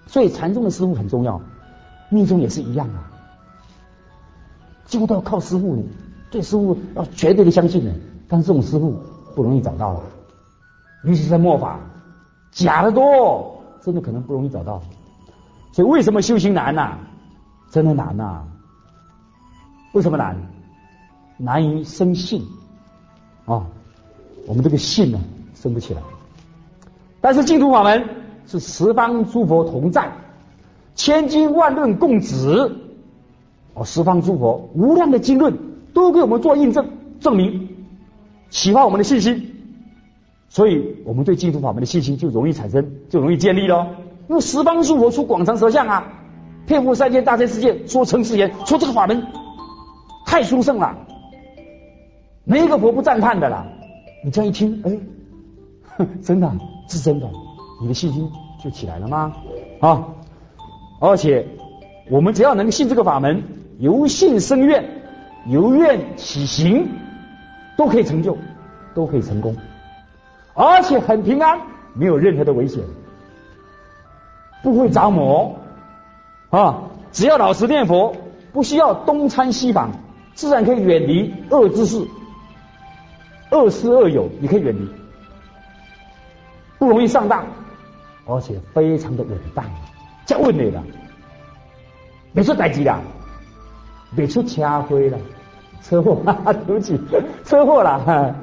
所以禅宗的师父很重要，密宗也是一样啊，几乎都要靠师父呢，对师父要绝对的相信呢。但是这种师父不容易找到啊，尤其是在末法，假的多，真的可能不容易找到。所以为什么修行难啊？真的难啊！为什么难？难于生信啊！我们这个信呢，生不起来。但是净土法门是十方诸佛同在，千经万论共指，十方诸佛无量的经论都给我们做印证、证明，启发我们的信心。所以我们对净土法门的信心就容易产生，就容易建立了。因为十方诸佛出广长舌相啊，遍覆三界大千世界，说诚实言，说这个法门太殊胜了，没一个佛不赞叹的啦。你这样一听，真的是真的，你的信心就起来了吗？啊！而且我们只要能信这个法门，由信生愿，由愿起行，都可以成就，都可以成功，而且很平安，没有任何的危险，不会着魔啊！只要老实念佛，不需要东参西访，自然可以远离恶知识、恶师恶友，你可以远离，不容易上当，而且非常的稳当，这稳的啦，没出代志啦，没出车祸啦，车祸，对不起，车祸啦。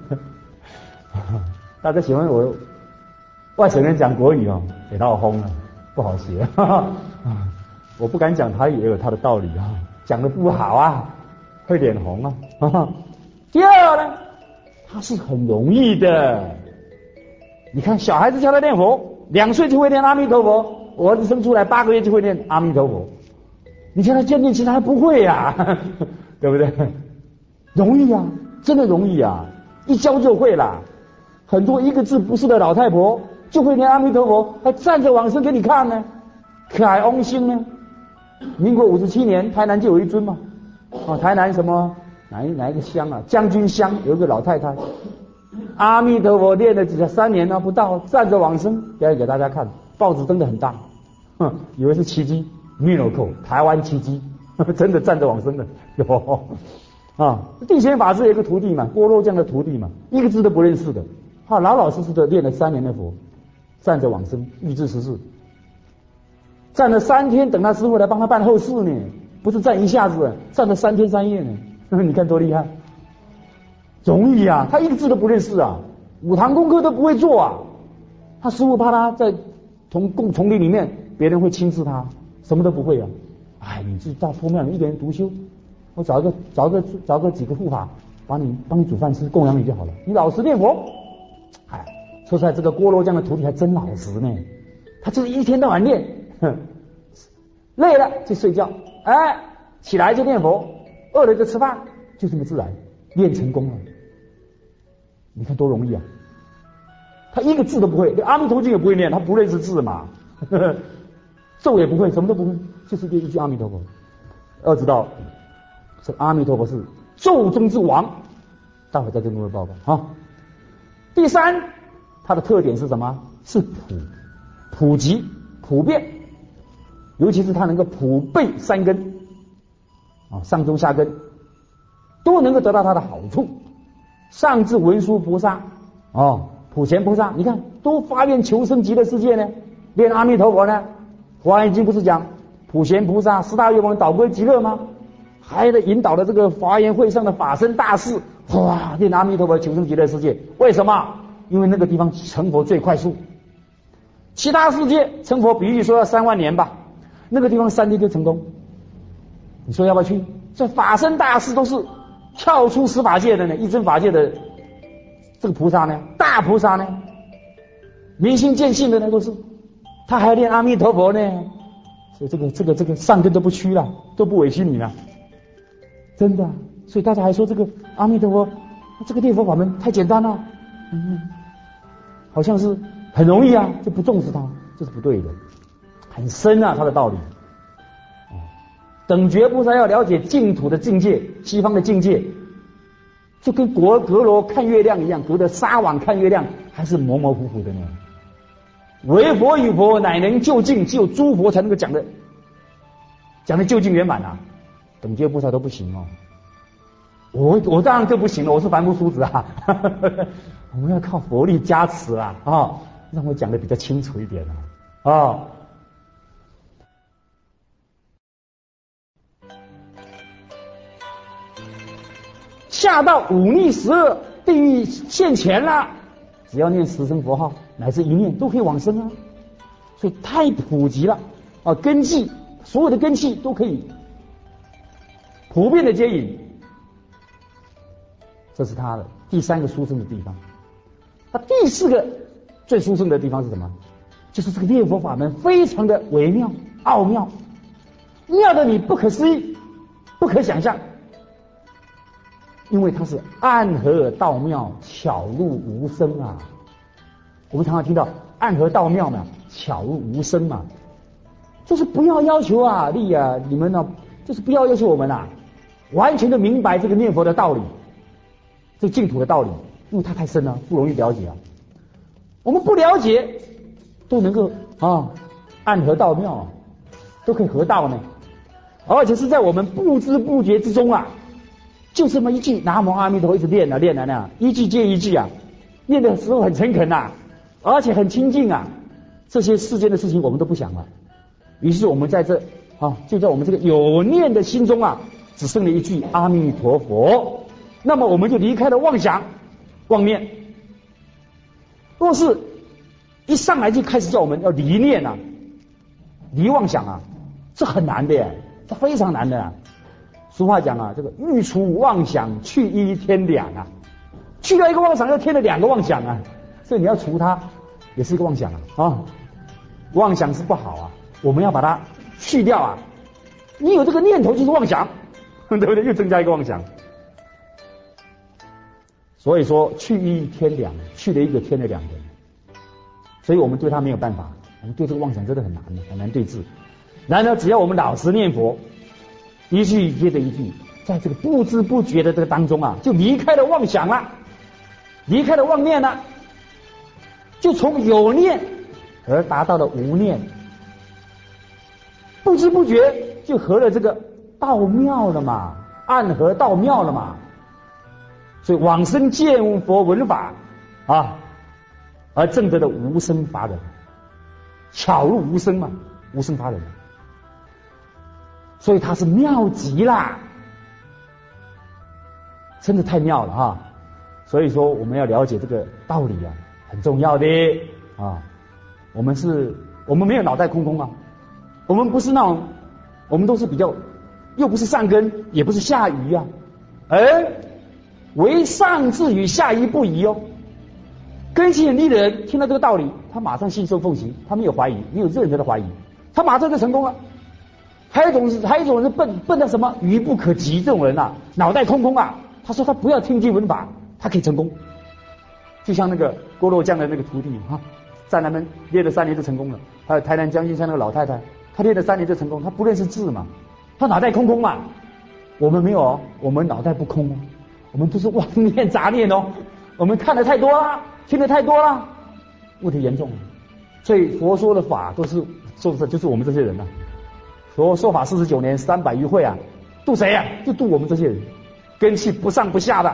大家喜欢我外省人讲国语哦，给闹疯了，不好学。我不敢讲台语也有他的道理啊，讲的不好啊，会脸红啊。第二呢，它是很容易的。你看小孩子教他念佛，2岁就会念阿弥陀佛，我儿子生出来8个月就会念阿弥陀佛。你叫他渐念，其实还不会呀，对不对？容易啊，真的容易啊，一教就会啦。很多一个字不是的老太婆就会念阿弥陀佛，还站着往生给你看呢，可爱翁心呢。民国57年，台南就有一尊嘛，台南什么哪一个乡啊？将军乡有一个老太太，阿弥陀佛念了3年呢不到，站着往生，表演给大家看，报纸登得很大，以为是奇迹 ，miracle， 台湾奇迹，真的站着往生的有啊。地仙法师有一个徒弟嘛，郭罗这样的徒弟嘛，一个字都不认识的，他老老实实的念了3年的佛，站着往生，预知时事。站了3天，等他师父来帮他办后事呢，不是站一下子，站了3天3夜呢。你看多厉害，容易啊！他一个字都不认识啊，5堂功课都不会做啊。他师父怕他在丛林里面，别人会轻视他，什么都不会啊。你自己到佛庙里一个人独修，我找个几个护法，帮你煮饭吃，供养你就好了。你老实念佛。说出来这个郭罗这样的徒弟还真老实呢，他就是一天到晚念。累了就睡觉，起来就念佛，饿了就吃饭，就这么自然练成功了。你看多容易啊！他一个字都不会，连阿弥陀经也不会念，他不认识字嘛，咒也不会，什么都不会，就是念一句阿弥陀佛。要知道，这阿弥陀佛是咒中之王，待会再跟各位报告啊。第3，它的特点是什么？是普及、普遍。尤其是它能够普被3根上中下根都能够得到它的好处。上至文殊菩萨普贤菩萨，你看都发愿求生极乐世界呢，念阿弥陀佛呢。华严经不是讲普贤菩萨4大愿望导归极乐吗？还得引导了这个华严会上的法身大士，念阿弥陀佛求生极乐世界。为什么？因为那个地方成佛最快速。其他世界成佛比喻说要3万年吧，那个地方3天就成功。你说要不要去？这法身大士都是跳出10法界的呢，一真法界的这个菩萨呢，大菩萨呢，明心见性的呢，都是他还要念阿弥陀佛呢。所以这个上根都不屈了，都不委屈你了，真的。所以大家还说这个阿弥陀佛这个念佛法门太简单了，好像是很容易啊，就不重视它，这是不对的，很深啊，它的道理。等觉菩萨要了解净土的境界，西方的境界，就跟阁罗看月亮一样，隔着纱网看月亮还是模模糊糊的呢。 唯佛与佛乃能究竟，只有诸佛才能够讲的究竟圆满啊，等觉菩萨都不行哦。我当然更不行了，我是凡夫俗子啊。我们要靠佛力加持啊，让我讲的比较清楚一点啊。下到五逆十恶，地狱现前了，只要念10声佛号，乃至一念都可以往生啊。所以太普及了啊，根器所有的根器都可以普遍的接引，这是他的第3个殊胜的地方。那第4个最殊胜的地方是什么？就是这个念佛法门非常的微妙奥妙，妙的你不可思议，不可想象。因为它是暗合道妙，巧入无声啊。我们常常听到暗合道妙嘛，巧入无声嘛，就是不要要求啊，你们呢，就是不要要求我们啊，完全的明白这个念佛的道理，这净土的道理，因为它太深了，不容易了解啊。我们不了解，都能够暗合道妙啊，都可以合道呢，而且是在我们不知不觉之中啊。就这么一句南无阿弥陀佛，一直练啊，一句接一句啊，念的时候很诚恳啊，而且很清净啊。这些世间的事情我们都不想了，于是我们在这就在我们这个有念的心中啊，只剩了一句阿弥陀佛，那么我们就离开了妄想妄念。若是一上来就开始叫我们要离念啊，离妄想啊，这很难的耶，这非常难的啊。俗话讲啊，这个欲除妄想，去一添两啊，去掉一个妄想，又添了2个妄想啊，所以你要除它，也是一个妄想啊。妄想是不好啊，我们要把它去掉啊。你有这个念头就是妄想，对不对？又增加一个妄想。所以说去一添两，去了一个添了2个，所以我们对它没有办法，我们对这个妄想真的很难对治。然而只要我们老实念佛，一句接着一句，在这个不知不觉的这个当中啊，就离开了妄想了，离开了妄念了，就从有念而达到了无念，不知不觉就合了这个道妙了嘛，暗合道妙了嘛。所以往生见佛闻法而证得的无生法忍，巧入无生嘛，无生法忍。所以它是妙极啦，真的太妙了所以说我们要了解这个道理啊，很重要的我们没有脑袋空空啊，我们不是那种，我们都是比较，又不是上根，也不是下愚啊，而为上智与下愚不移哦。根器很低的人听到这个道理，他马上信受奉行，他没有怀疑，没有任何的怀疑，他马上就成功了。还有一种人笨到什么愚不可及，这种人啊，脑袋空空啊，他说他不要听经闻法，他可以成功。就像那个郭洛将的那个徒弟在那边练了3年就成功了。还有台南将军山那个老太太，她练了3年就成功，她不认识字嘛，她脑袋空空嘛。我们没有我们脑袋不空我们都是妄念杂念我们看的太多了，听的太多了，问题严重了。所以佛说的法都是说的就是我们这些人佛说法49年300余会度谁就度我们这些人，根器不上不下的，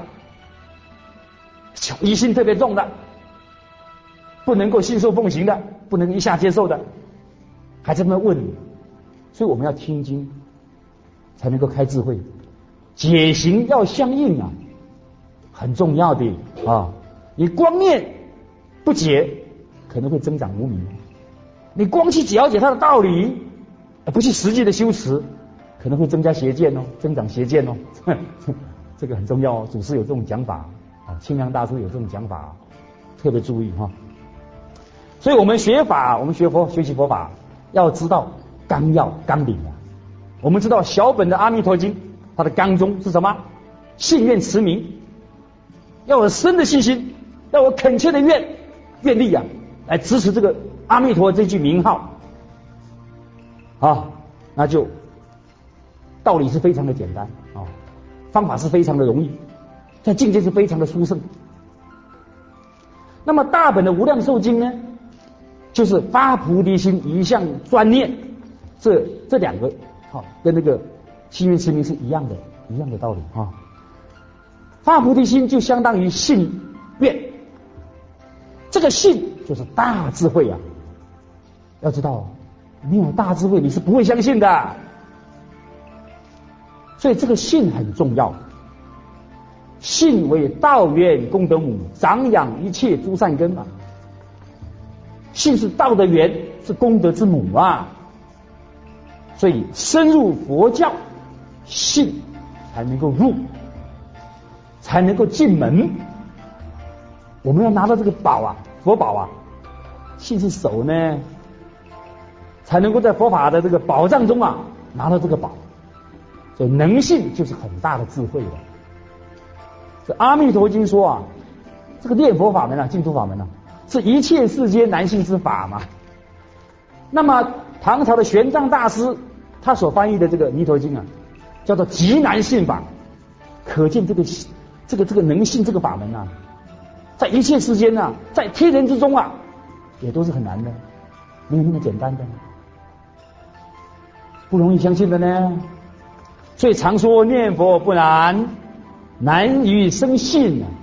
疑心特别重的，不能够信受奉行的，不能一下接受的，还在那问你。所以我们要听经才能够开智慧，解行要相应很重要的你光念不解，可能会增长无明；你光去了解它的道理，不去实际的修持，可能会增加邪见增长邪见这个很重要祖师有这种讲法清凉大师有这种讲法，特别注意所以我们学法，我们学习佛法，要知道纲要纲领我们知道小本的《阿弥陀经》，它的纲中是什么？信愿持名，要有深的信心，要有恳切的愿力来支持这个阿弥陀这句名号那就道理是非常的简单方法是非常的容易，在境界是非常的殊胜。那么大本的《无量寿经》呢， 就是发菩提心，一向专念，这两个跟那个心愿持名是一样的道理啊。发菩提心就相当于信愿，这个信就是大智慧啊。要知道，没有大智慧你是不会相信的，所以这个信很重要。信为道源功德母，长养一切诸善根嘛。信是道的源，是功德之母啊。所以深入佛教，信才能够入，才能够进门。我们要拿到这个宝啊，佛宝啊，信是手呢，才能够在佛法的这个宝藏中啊拿到这个宝。所以能信就是很大的智慧了。这《阿弥陀经》说啊，这个念佛法门啊，净土法门啊，是一切世间难信之法嘛。那么唐朝的玄奘大师他所翻译的这个《弥陀经》啊，叫做极难信法。可见这个能信这个法门啊，在一切世间啊，在天人之中啊，也都是很难的，没有那么简单的，不容易相信的呢。所以常说念佛不难，难于生信啊。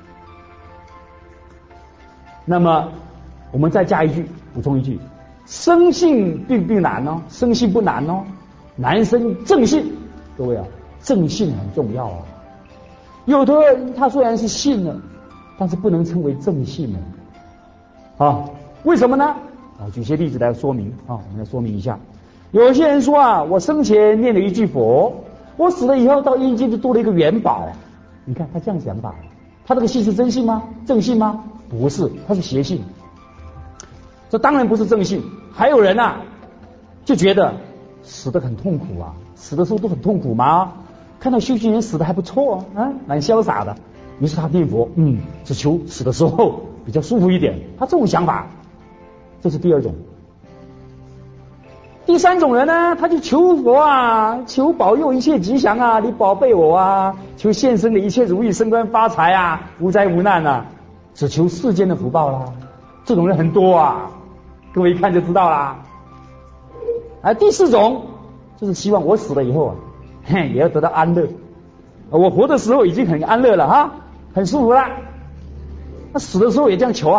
那么我们再加一句，补充一句，生信并不难哦，生信不难哦，难生正信。各位啊，正信很重要啊。有的人他虽然是信了，但是不能称为正信了啊。为什么呢？举些例子来说明啊，我们来说明一下。有些人说啊，我生前念了一句佛，我死了以后到阴间就多了一个元宝。你看他这样想法，他这个信是真信吗？正信吗？不是，他是邪信。这当然不是正信。还有人啊，就觉得死得很痛苦啊，死的时候都很痛苦吗？看到修行人死的还不错啊，蛮潇洒的。于是他念佛，只求死的时候比较舒服一点。他这种想法，这是第二种。第三种人呢，他就求佛啊，求保佑一切吉祥啊，你保备我啊，求现生的一切如意升官发财啊，无灾无难啊，只求世间的福报啦。这种人很多啊，各位一看就知道啦。第四种就是希望我死了以后啊，也要得到安乐。我活的时候已经很安乐了哈，很舒服了，那死的时候也这样求啊。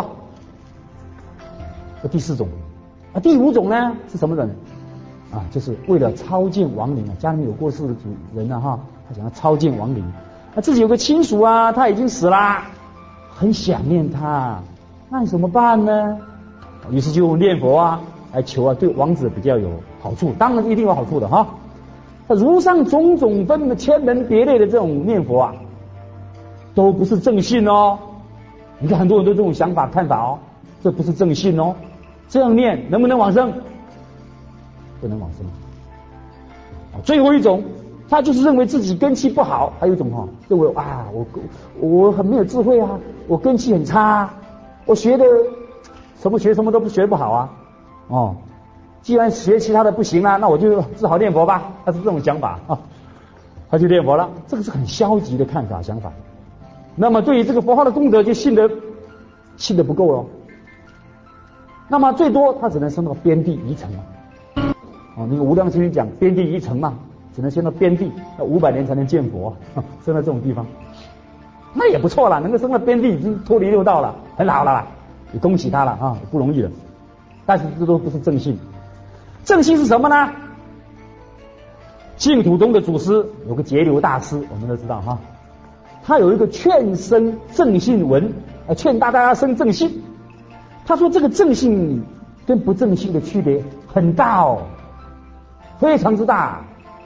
这第四种。第五种呢是什么人啊？就是为了超荐亡灵啊，家里面有过世的主人啊哈，他想要超荐亡灵，自己有个亲属啊，他已经死啦，很想念他，那你怎么办呢？于是就念佛啊来求啊，对亡者比较有好处，当然一定有好处的哈。如上种种分千门别类的这种念佛啊，都不是正信哦。你看很多人都这种想法看法哦，这不是正信哦。这样念能不能往生？不能往生。最后一种，他就是认为自己根气不好，还有一种认为啊，我很没有智慧啊，我根气很差，我学什么都学不好啊。既然学其他的不行啊，那我就只好念佛吧。他是这种想法啊，他就念佛了。这个是很消极的看法想法。那么对于这个佛号的功德就信得不够了。那么最多他只能升到边地一层那个无量经讲边地一层嘛，只能升到边地，要500年才能见佛，升到这种地方，那也不错了，能够升到边地已经脱离六道了，很好了啦，也恭喜他了啊，不容易了。但是这都不是正信。正信是什么呢？净土宗的祖师有个节流大师，我们都知道哈，他有一个劝生正信文，劝大家生正信。他说这个正信跟不正信的区别很大哦，非常之大。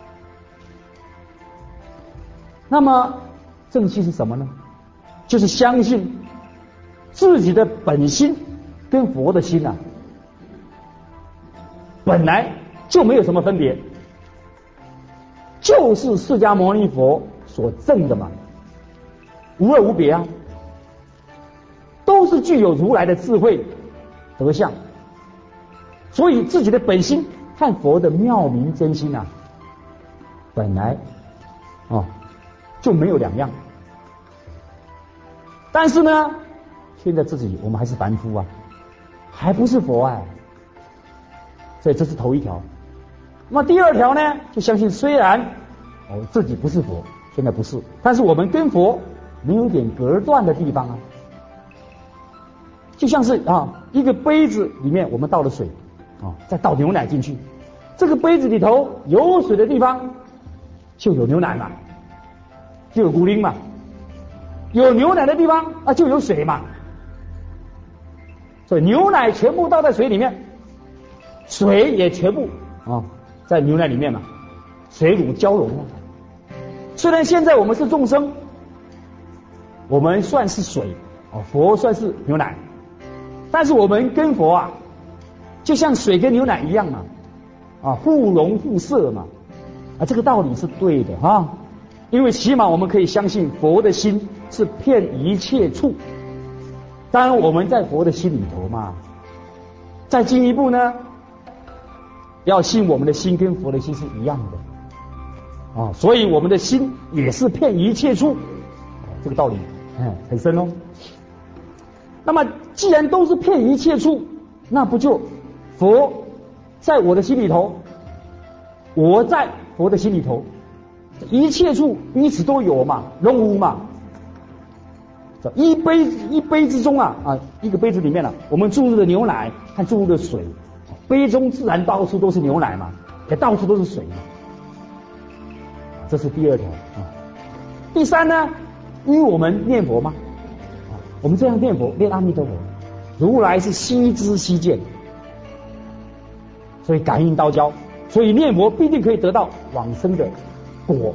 那么正信是什么呢？就是相信自己的本心跟佛的心本来就没有什么分别，就是释迦牟尼佛所证的嘛，无二无别啊，都是具有如来的智慧德相，所以自己的本心和佛的妙明真心本来就没有两样。但是呢，现在我们还是凡夫还不是佛哎。所以这是头一条。那么第二条呢，就相信虽然自己不是佛，现在不是，但是我们跟佛没有点隔断的地方啊。就像是一个杯子里面我们倒了水再倒牛奶进去，这个杯子里头有水的地方就有牛奶嘛，就有古灵嘛，有牛奶的地方就有水嘛。所以牛奶全部倒在水里面，水也全部在牛奶里面嘛，水乳交融啊。虽然现在我们是众生，我们算是水佛算是牛奶，但是我们跟佛就像水跟牛奶一样嘛，互融互摄嘛，这个道理是对的因为起码我们可以相信佛的心是遍一切处。当然我们在佛的心里头嘛，再进一步呢，要信我们的心跟佛的心是一样的所以我们的心也是遍一切处，这个道理很深哦。那么既然都是遍一切处，那不就佛在我的心里头，我在佛的心里头，一切处彼此都有嘛，融无嘛。一杯之中一个杯子里面我们注入的牛奶和注入的水，杯中自然到处都是牛奶嘛，也到处都是水嘛。这是第二条第三呢，因为我们念佛嘛，我们这样念佛念阿弥陀佛，如来是悉知悉见，所以感应道交，所以念佛必定可以得到往生的果。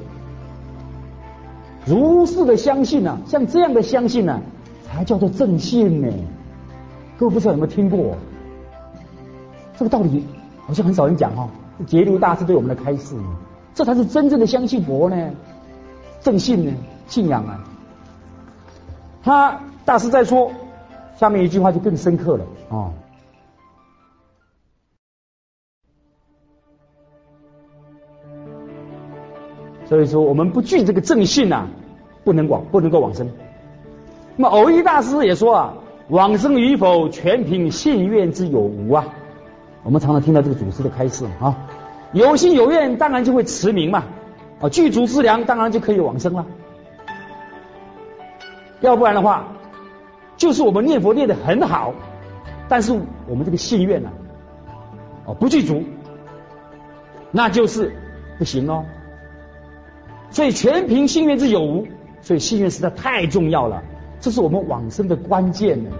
如是的相信像这样的相信才叫做正信呢。各位不知道有没有听过这个道理？好像很少人讲节流大师对我们的开示，这才是真正的相信佛呢，正信呢，信仰他大师在说下面一句话就更深刻了所以说我们不具这个正信不能够往生。那么藕益大师也说往生与否全凭信愿之有无我们常常听到这个祖师的开示有信有愿当然就会持名嘛具足资粮当然就可以往生了。要不然的话，就是我们念佛念得很好，但是我们这个信愿不具足，那就是不行哦。所以全凭信愿之有无，所以信愿实在太重要了，这是我们往生的关键呢。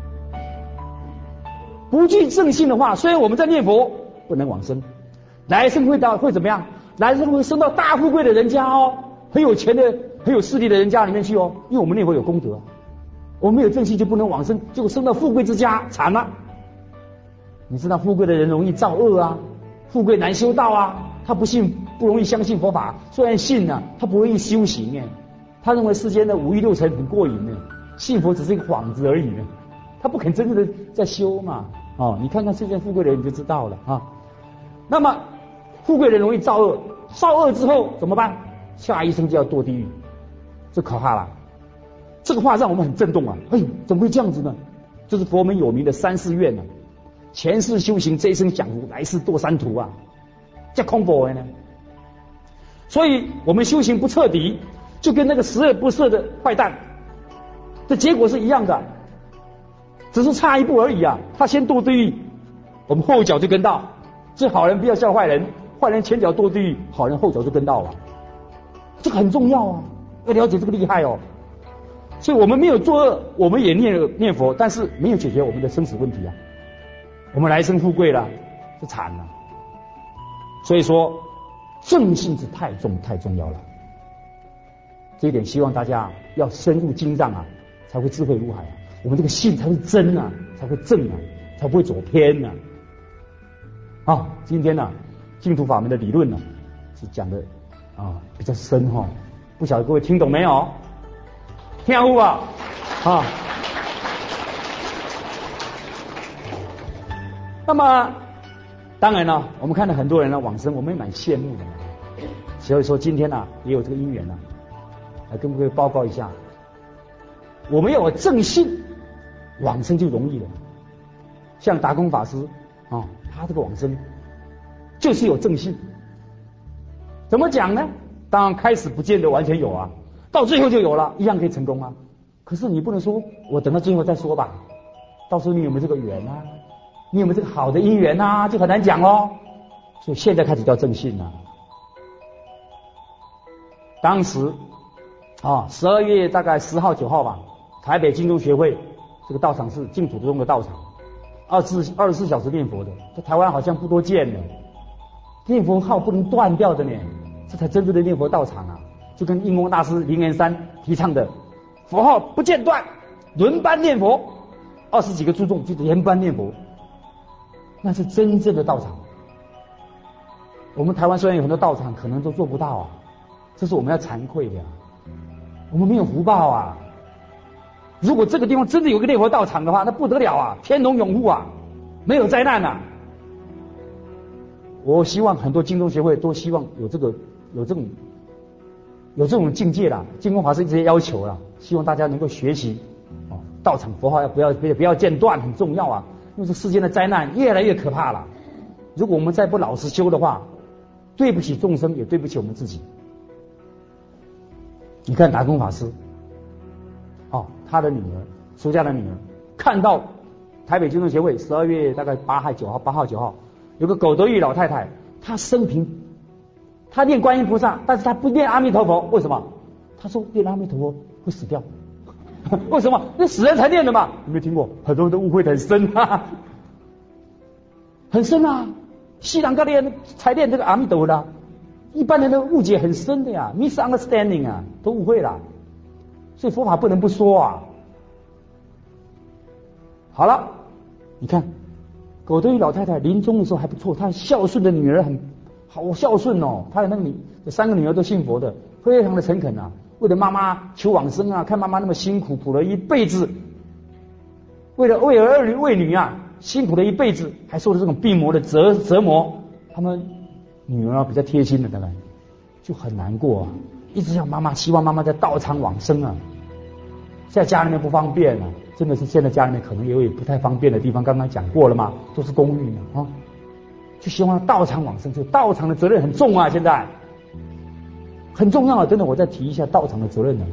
不具正信的话，虽然我们在念佛不能往生，来生会怎么样？来生会升到大富贵的人家很有钱的很有势力的人家里面去因为我们念佛有功德，我们没有正信就不能往生，结果升到富贵之家惨了。你知道富贵的人容易造恶富贵难修道他不容易相信佛法，虽然信他不容易修行他认为世间的五欲六尘很过瘾信佛只是一个幌子而已他不肯真正的在修嘛你看看世间富贵的人你就知道了那么富贵人容易造恶，造恶之后怎么办？下一生就要堕地狱，这可怕了。这个话让我们很震动怎么会这样子呢？这是佛门有名的三世愿前世修行，这一生享福，来世堕三途这恐怖呢。所以我们修行不彻底，就跟那个十恶不赦的坏蛋的结果是一样的，只是差一步而已他先堕地狱，我们后脚就跟到。这好人不要笑坏人，坏人前脚堕地狱，好人后脚就跟到了。这个很重要要了解这个厉害所以我们没有作恶，我们也念佛，但是没有解决我们的生死问题我们来生富贵了，就惨了。所以说正信是太重要了，这一点希望大家要深入经藏才会智慧如海我们这个信才会真才会正才不会走偏今天净土法门的理论是讲的比较深不晓得各位听懂没有？听懂吧那么当然我们看到很多人往生，我们也蛮羡慕的所以说今天也有这个因缘来跟各位报告一下，我们要有正信，往生就容易了。 像达公法师啊，他这个往生就是有正信。怎么讲呢？当然开始不见得完全有啊，到最后就有了，一样可以成功啊。可是你不能说我等到最后再说吧，到时候你有没有这个缘啊？你有没有这个好的因缘啊？就很难讲咯。所以现在开始叫正信了。当时12月大概10号9号吧，台北净宗学会这个道场是净土宗的道场，24小时念佛的，在台湾好像不多见呢。念佛号不能断掉的呢，这才真正的念佛道场啊！就跟印光大师灵岩山提倡的佛号不间断，轮班念佛，20几个诸众就连班念佛，那是真正的道场。我们台湾虽然有很多道场，可能都做不到啊，这是我们要惭愧的啊，我们没有福报啊。如果这个地方真的有个念佛道场的话，那不得了啊，天龙永护啊，没有灾难啊。我希望很多净宗协会都希望有这种境界啦，净空法师这些要求啦，希望大家能够学习道场佛号不要间断，很重要啊，因为这世间的灾难越来越可怕了。如果我们再不老实修的话，对不起众生，也对不起我们自己。你看达公法师他的女儿出家的女儿，看到台北净宗协会12月大概8号9号有个狗德玉老太太，她生平她念观音菩萨，但是她不念阿弥陀佛，为什么？她说念阿弥陀佛会死掉。为什么？那死人才念的嘛，有没有听过？很多人都误会得很深很深啊！西洋高练才念这个阿弥陀佛的，一般人的误解很深的呀 ，misunderstanding 啊，都误会了。所以佛法不能不说啊。好了，你看狗德玉老太太临终的时候还不错，她孝顺的女儿很好孝顺哦，她的3个女儿都信佛的，非常的诚恳啊，为了妈妈求往生啊，看妈妈那么辛苦，苦了一辈子，为儿女为女啊，辛苦了一辈子，还受了这种病魔的折磨，他们女儿比较贴心的，当然就很难过啊，一直想妈妈，希望妈妈在道场往生啊。现在家里面不方便啊，真的是现在家里面可能也有不太方便的地方，刚刚讲过了嘛，都是公寓啊，就希望道场往生，就道场的责任很重啊，现在很重要啊，真的，我再提一下道场的责任呢。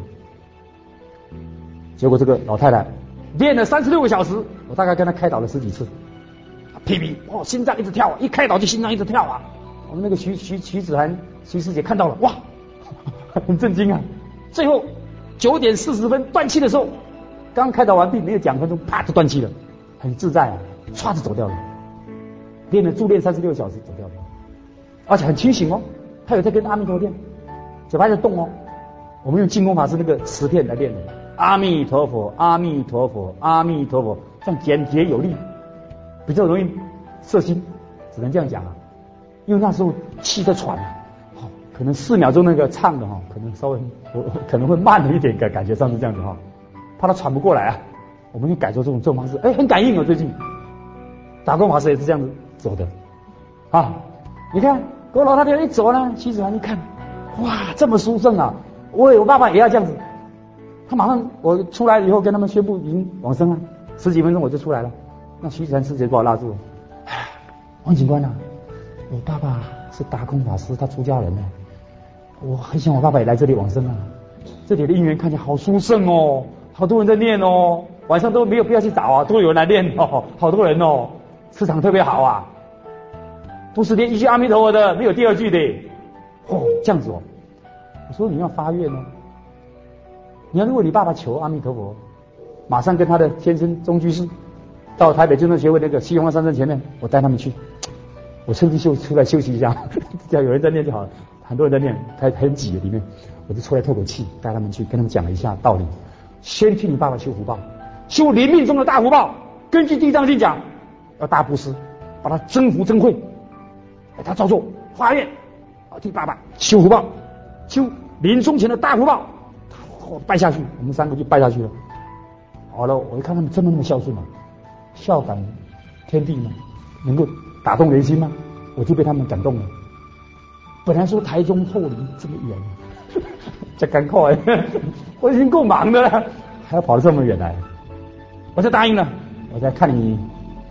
结果这个老太太练了36个小时，我大概跟她开导了10几次，噼噼心脏一直跳，一开导就心脏一直跳啊。我们那个徐子涵徐师姐看到了，哇，很震惊啊。最后9点40分断气的时候，刚开导完毕没有2分钟，啪就断气了，很自在啊，唰就走掉了。助练36小时走掉了，而且很清醒哦，他有在跟阿弥陀念，嘴巴在动哦。我们用净空法师那个磁片来练的，阿弥陀佛，阿弥陀佛，阿弥陀佛，这样简洁有力，比较容易摄心，只能这样讲啊。因为那时候气在喘啊，可能4秒钟那个唱的可能稍微可能会慢了一点，感觉上是这样子怕他喘不过来啊。我们就改做这种方式，很感应哦。最近达公法师也是这样子走的啊。你看狗老太太一走呢，徐子涵一看，哇，这么殊胜啊！我爸爸也要这样子。他马上我出来以后跟他们宣布已经往生了，10几分钟我就出来了。那徐子涵师姐把我拉住了，王警官啊，我爸爸是达公法师，他出家人呢，我很想我爸爸也来这里往生啊。这里的因缘看起来好殊胜哦，好多人在念哦，晚上都没有必要去找啊，都有人来念哦，好多人哦，磁场特别好啊，不是连一句阿弥陀佛的，没有第二句的这样子哦。我说你要发愿哦，你要如果你爸爸求阿弥陀佛，马上跟他的先生中居士到台北净宗协会那个西方山镇前面，我带他们去，我趁机出来休息一下，只要有人在念就好了，很多人在念，很挤里面，我就出来透口气，带他们去跟他们讲了一下道理。先替你爸爸修福报，修临命中的大福报。根据地藏经讲，要大布施，把他增福增慧，他照做发愿，替爸爸修福报，修临终前的大福报，拜下去，我们3个就拜下去了。好了，我一看他们真的那么孝顺孝感天地吗？能够打动人心吗？我就被他们感动了。本来说台中后林这么远，这赶快，我已经够忙的了，还要跑到这么远来，我就答应了。我再看你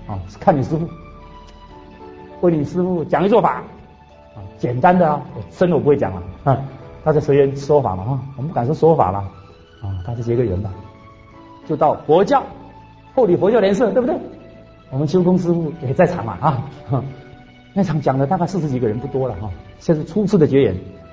啊，看你师父，为你师父讲一做法啊，简单的啊，深的我不会讲了啊，大家随缘说法嘛啊，我们不敢说说法了啊，大家结个缘吧，就到佛教后理佛教联社，对不对？我们修空师父也在场嘛啊，那场讲了大概40几个人，不多了哈，这是初次的结缘。